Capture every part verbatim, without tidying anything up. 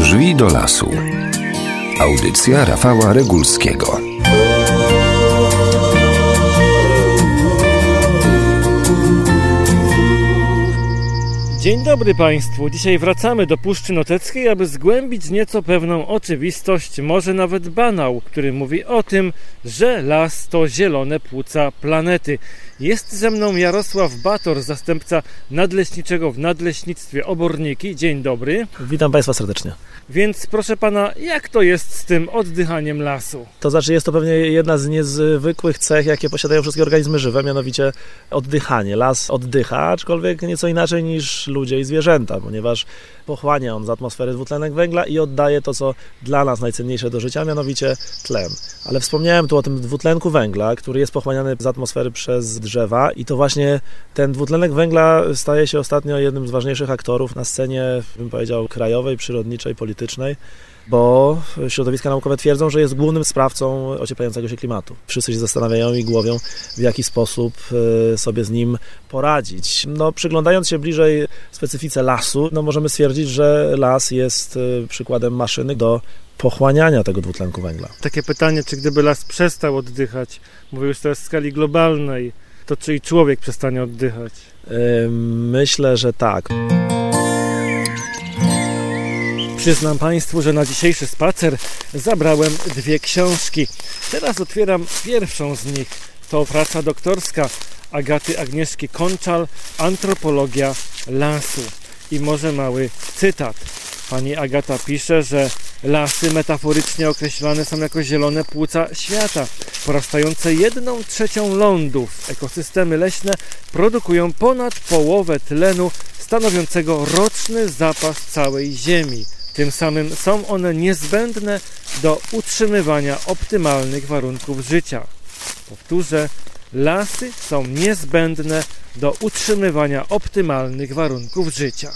Drzwi do lasu. Audycja Rafała Regulskiego. Dzień dobry Państwu. Dzisiaj wracamy do Puszczy Noteckiej, aby zgłębić nieco pewną oczywistość, może nawet banał, który mówi o tym, że las to zielone płuca planety. Jest ze mną Jarosław Bator, zastępca nadleśniczego w Nadleśnictwie Oborniki. Dzień dobry. Witam Państwa serdecznie. Więc proszę Pana, jak to jest z tym oddychaniem lasu? To znaczy jest to pewnie jedna z niezwykłych cech, jakie posiadają wszystkie organizmy żywe, mianowicie oddychanie. Las oddycha, aczkolwiek nieco inaczej niż ludzie i zwierzęta, ponieważ pochłania on z atmosfery dwutlenek węgla i oddaje to, co dla nas najcenniejsze do życia, mianowicie tlen. Ale wspomniałem tu o tym dwutlenku węgla, który jest pochłaniany z atmosfery przez drzewa i to właśnie ten dwutlenek węgla staje się ostatnio jednym z ważniejszych aktorów na scenie, bym powiedział, krajowej, przyrodniczej, politycznej, bo środowiska naukowe twierdzą, że jest głównym sprawcą ocieplającego się klimatu. Wszyscy się zastanawiają i głowią, w jaki sposób sobie z nim poradzić. No, przyglądając się bliżej specyfice lasu, no, możemy stwierdzić, że las jest przykładem maszyny do pochłaniania tego dwutlenku węgla. Takie pytanie, czy gdyby las przestał oddychać, mówię już teraz w skali globalnej, to czy i człowiek przestanie oddychać? Myślę, że tak. Przyznam Państwu, że na dzisiejszy spacer zabrałem dwie książki. Teraz otwieram pierwszą z nich. To praca doktorska Agaty Agnieszki Konczal, Antropologia lasu. I może mały cytat. Pani Agata pisze, że lasy metaforycznie określane są jako zielone płuca świata. Porastające jedną trzecią lądów, ekosystemy leśne produkują ponad połowę tlenu stanowiącego roczny zapas całej Ziemi. Tym samym są one niezbędne do utrzymywania optymalnych warunków życia. Powtórzę, lasy są niezbędne do utrzymywania optymalnych warunków życia.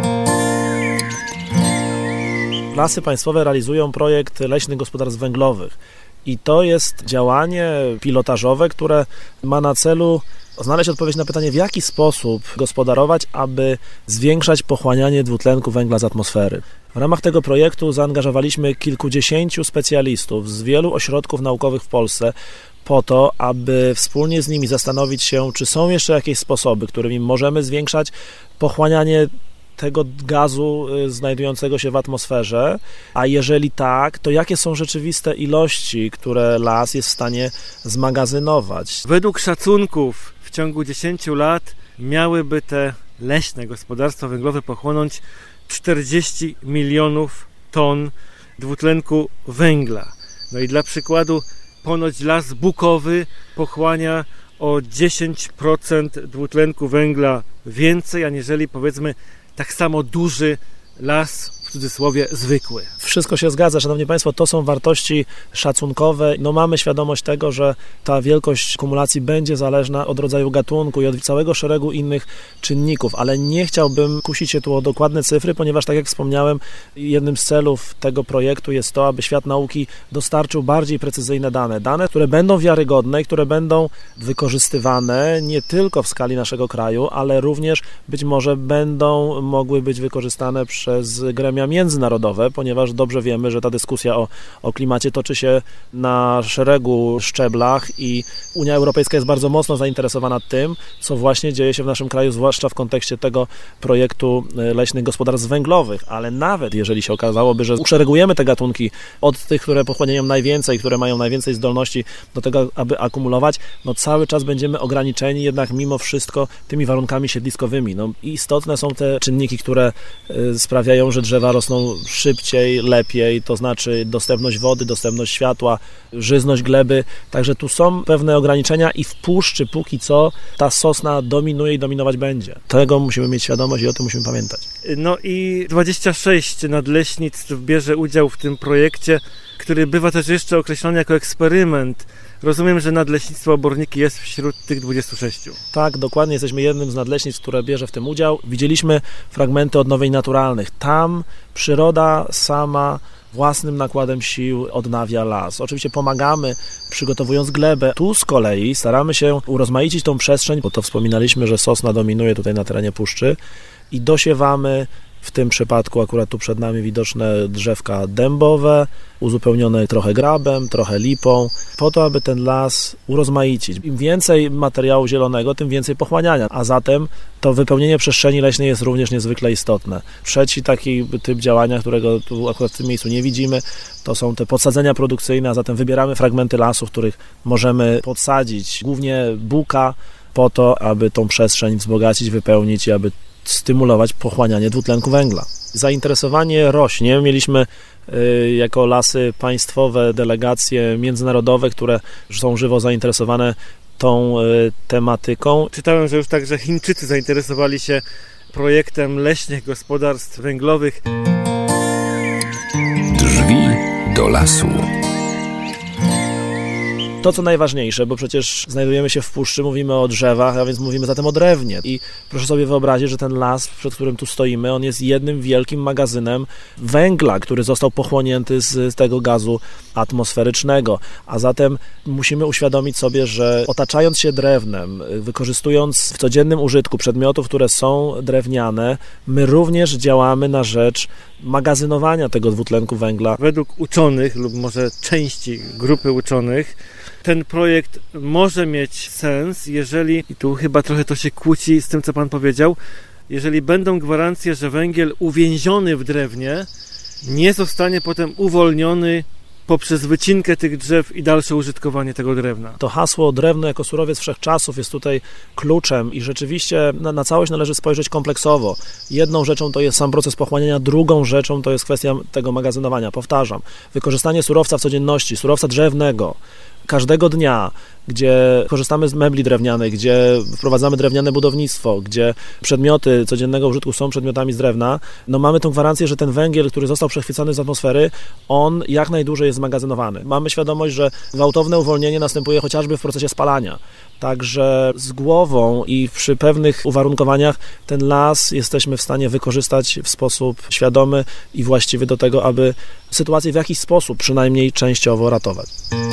Lasy Państwowe realizują projekt Leśnych Gospodarstw Węglowych i to jest działanie pilotażowe, które ma na celu znaleźć odpowiedź na pytanie, w jaki sposób gospodarować, aby zwiększać pochłanianie dwutlenku węgla z atmosfery. W ramach tego projektu zaangażowaliśmy kilkudziesięciu specjalistów z wielu ośrodków naukowych w Polsce po to, aby wspólnie z nimi zastanowić się, czy są jeszcze jakieś sposoby, którymi możemy zwiększać pochłanianie tego gazu znajdującego się w atmosferze, a jeżeli tak, to jakie są rzeczywiste ilości, które las jest w stanie zmagazynować. Według szacunków w ciągu dziesięciu lat miałyby te leśne gospodarstwa węglowe pochłonąć czterdzieści milionów ton dwutlenku węgla. No i dla przykładu ponoć las bukowy pochłania o dziesięć procent dwutlenku węgla więcej, aniżeli powiedzmy tak samo duży las, w cudzysłowie, zwykły. Wszystko się zgadza, szanowni Państwo, to są wartości szacunkowe. No mamy świadomość tego, że ta wielkość kumulacji będzie zależna od rodzaju gatunku i od całego szeregu innych czynników, ale nie chciałbym kusić się tu o dokładne cyfry, ponieważ tak jak wspomniałem, jednym z celów tego projektu jest to, aby świat nauki dostarczył bardziej precyzyjne dane. Dane, które będą wiarygodne i które będą wykorzystywane nie tylko w skali naszego kraju, ale również być może będą mogły być wykorzystane przez gremia międzynarodowe, ponieważ dobrze wiemy, że ta dyskusja o, o klimacie toczy się na szeregu szczeblach i Unia Europejska jest bardzo mocno zainteresowana tym, co właśnie dzieje się w naszym kraju, zwłaszcza w kontekście tego projektu leśnych gospodarstw węglowych, ale nawet jeżeli się okazałoby, że uszeregujemy te gatunki od tych, które pochłaniają najwięcej, które mają najwięcej zdolności do tego, aby akumulować, no cały czas będziemy ograniczeni jednak mimo wszystko tymi warunkami siedliskowymi. No, istotne są te czynniki, które y, sprawiają, że drzewa rosną szybciej, lepiej, to znaczy dostępność wody, dostępność światła, żyzność gleby, także tu są pewne ograniczenia i w puszczy póki co ta sosna dominuje i dominować będzie. Tego musimy mieć świadomość i o tym musimy pamiętać. No i dwadzieścia sześć nadleśnictw bierze udział w tym projekcie, który bywa też jeszcze określony jako eksperyment. Rozumiem, że Nadleśnictwo Oborniki jest wśród tych dwudziestu sześciu. Tak, dokładnie. Jesteśmy jednym z nadleśnictw, które bierze w tym udział. Widzieliśmy fragmenty odnowień naturalnych. Tam przyroda sama własnym nakładem sił odnawia las. Oczywiście pomagamy, przygotowując glebę. Tu z kolei staramy się urozmaicić tą przestrzeń, bo to wspominaliśmy, że sosna dominuje tutaj na terenie puszczy i dosiewamy W tym przypadku akurat tu przed nami widoczne drzewka dębowe, uzupełnione trochę grabem, trochę lipą, po to, aby ten las urozmaicić. Im więcej materiału zielonego, tym więcej pochłaniania, a zatem to wypełnienie przestrzeni leśnej jest również niezwykle istotne. Trzeci taki typ działania, którego tu akurat w tym miejscu nie widzimy, to są te podsadzenia produkcyjne, a zatem wybieramy fragmenty lasu, w których możemy podsadzić głównie buka po to, aby tą przestrzeń wzbogacić, wypełnić i aby stymulować pochłanianie dwutlenku węgla. Zainteresowanie rośnie. Mieliśmy y, jako Lasy Państwowe delegacje międzynarodowe, które są żywo zainteresowane tą y, tematyką. Czytałem, że już także Chińczycy zainteresowali się projektem leśnych gospodarstw węglowych. Drzwi do lasu. To, co najważniejsze, bo przecież znajdujemy się w puszczy, mówimy o drzewach, a więc mówimy zatem o drewnie. I proszę sobie wyobrazić, że ten las, przed którym tu stoimy, on jest jednym wielkim magazynem węgla, który został pochłonięty z tego gazu atmosferycznego. A zatem musimy uświadomić sobie, że otaczając się drewnem, wykorzystując w codziennym użytku przedmiotów, które są drewniane, my również działamy na rzecz magazynowania tego dwutlenku węgla. Według uczonych, lub może części grupy uczonych, ten projekt może mieć sens, jeżeli, i tu chyba trochę to się kłóci z tym, co Pan powiedział, jeżeli będą gwarancje, że węgiel uwięziony w drewnie nie zostanie potem uwolniony poprzez wycinkę tych drzew i dalsze użytkowanie tego drewna. To hasło drewno jako surowiec wszechczasów jest tutaj kluczem i rzeczywiście na, na całość należy spojrzeć kompleksowo. Jedną rzeczą to jest sam proces pochłaniania, drugą rzeczą to jest kwestia tego magazynowania. Powtarzam, wykorzystanie surowca w codzienności, surowca drzewnego, każdego dnia, gdzie korzystamy z mebli drewnianych, gdzie wprowadzamy drewniane budownictwo, gdzie przedmioty codziennego użytku są przedmiotami z drewna, no mamy tą gwarancję, że ten węgiel, który został przechwycony z atmosfery, on jak najdłużej jest zmagazynowany. Mamy świadomość, że gwałtowne uwolnienie następuje chociażby w procesie spalania. Także z głową i przy pewnych uwarunkowaniach ten las jesteśmy w stanie wykorzystać w sposób świadomy i właściwy do tego, aby sytuację w jakiś sposób przynajmniej częściowo ratować.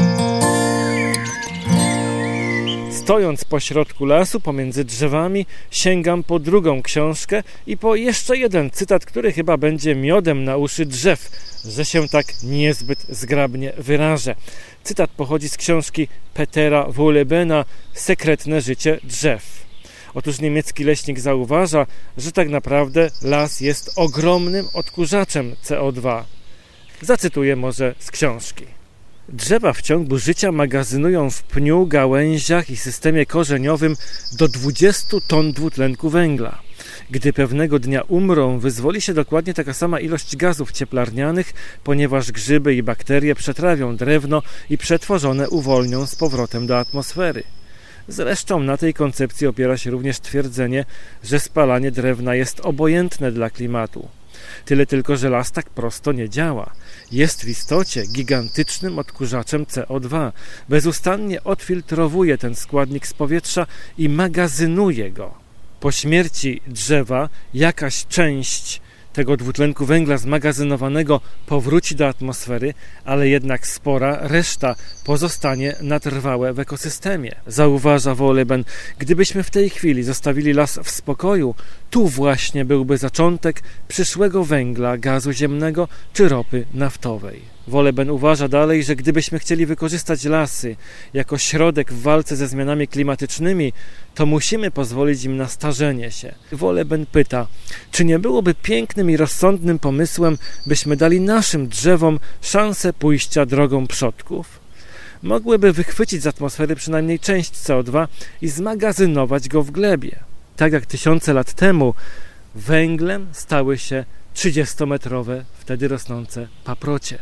Stojąc pośrodku lasu, pomiędzy drzewami, sięgam po drugą książkę i po jeszcze jeden cytat, który chyba będzie miodem na uszy drzew, że się tak niezbyt zgrabnie wyrażę. Cytat pochodzi z książki Petera Wohlebena Sekretne życie drzew. Otóż niemiecki leśnik zauważa, że tak naprawdę las jest ogromnym odkurzaczem C O dwa. Zacytuję może z książki. Drzewa w ciągu życia magazynują w pniu, gałęziach i systemie korzeniowym do dwudziestu ton dwutlenku węgla. Gdy pewnego dnia umrą, wyzwoli się dokładnie taka sama ilość gazów cieplarnianych, ponieważ grzyby i bakterie przetrawią drewno i przetworzone uwolnią z powrotem do atmosfery. Zresztą na tej koncepcji opiera się również twierdzenie, że spalanie drewna jest obojętne dla klimatu. Tyle tylko, że las tak prosto nie działa. Jest w istocie gigantycznym odkurzaczem C O dwa. Bezustannie odfiltrowuje ten składnik z powietrza i magazynuje go. Po śmierci drzewa jakaś część tego dwutlenku węgla zmagazynowanego powróci do atmosfery, ale jednak spora reszta pozostanie na trwałe w ekosystemie. Zauważa Wohleben, gdybyśmy w tej chwili zostawili las w spokoju, tu właśnie byłby zaczątek przyszłego węgla, gazu ziemnego czy ropy naftowej. Wohleben uważa dalej, że gdybyśmy chcieli wykorzystać lasy jako środek w walce ze zmianami klimatycznymi, to musimy pozwolić im na starzenie się. Wohleben pyta, czy nie byłoby pięknym i rozsądnym pomysłem, byśmy dali naszym drzewom szansę pójścia drogą przodków? Mogłyby wychwycić z atmosfery przynajmniej część C O dwa i zmagazynować go w glebie. Tak jak tysiące lat temu węglem stały się trzydziestometrowe, wtedy rosnące paprocie.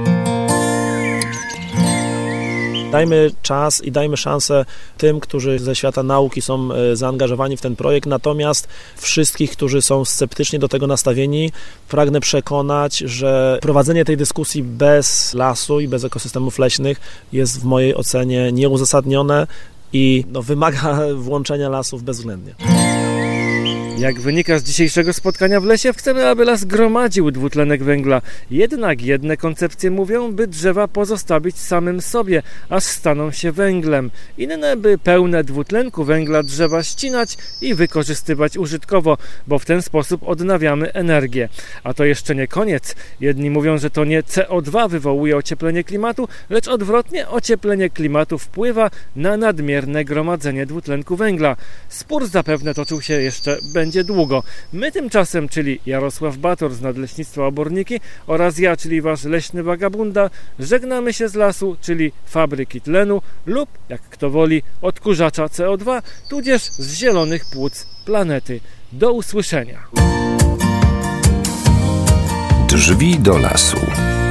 Dajmy czas i dajmy szansę tym, którzy ze świata nauki są zaangażowani w ten projekt, natomiast wszystkich, którzy są sceptycznie do tego nastawieni, pragnę przekonać, że prowadzenie tej dyskusji bez lasu i bez ekosystemów leśnych jest w mojej ocenie nieuzasadnione i no, wymaga włączenia lasów bezwzględnie. Jak wynika z dzisiejszego spotkania w lesie, chcemy, aby las gromadził dwutlenek węgla. Jednak jedne koncepcje mówią, by drzewa pozostawić samym sobie, aż staną się węglem. Inne, by pełne dwutlenku węgla drzewa ścinać i wykorzystywać użytkowo, bo w ten sposób odnawiamy energię. A to jeszcze nie koniec. Jedni mówią, że to nie C O dwa wywołuje ocieplenie klimatu, lecz odwrotnie ocieplenie klimatu wpływa na nadmierne gromadzenie dwutlenku węgla. Spór zapewne toczył się jeszcze będzie długo. My tymczasem, czyli Jarosław Bator z Nadleśnictwa Oborniki oraz ja, czyli wasz leśny wagabunda, żegnamy się z lasu, czyli fabryki tlenu lub, jak kto woli, odkurzacza C O dwa, tudzież z zielonych płuc planety. Do usłyszenia. Drzwi do lasu.